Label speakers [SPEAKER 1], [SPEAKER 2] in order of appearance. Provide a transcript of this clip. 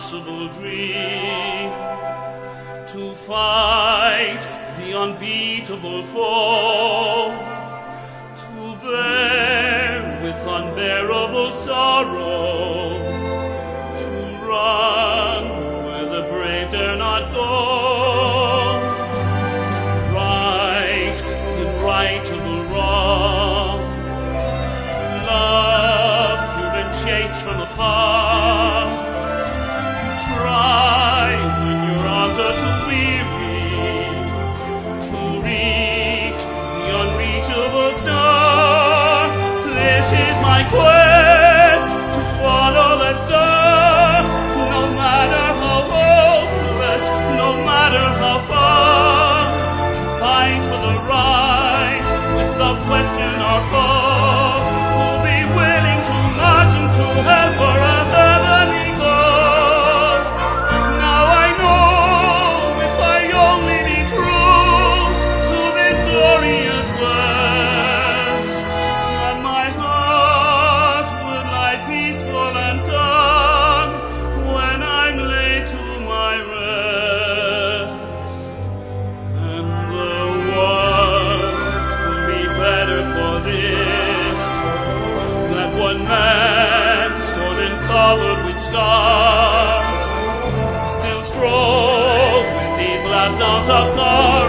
[SPEAKER 1] impossible dream, to fight the unbeatable foe, to bear with unbearable sorrow, to run where the brave dare not go, right the rightable wrong, love you've been chased from afar, to try when your arms are too weary, to reach the unreachable star. This is my quest, to follow that star, no matter how hopeless, no matter how far, to fight for the right, without question or cause, to be willing to march into hell for a heavenly cause. Now I know, if I only be true to this glorious quest, that my heart would lie peaceful and calm when I'm laid to my rest, and the world will be better for this, that one man, scorned and covered with scars, still strove with these last ounce of cars.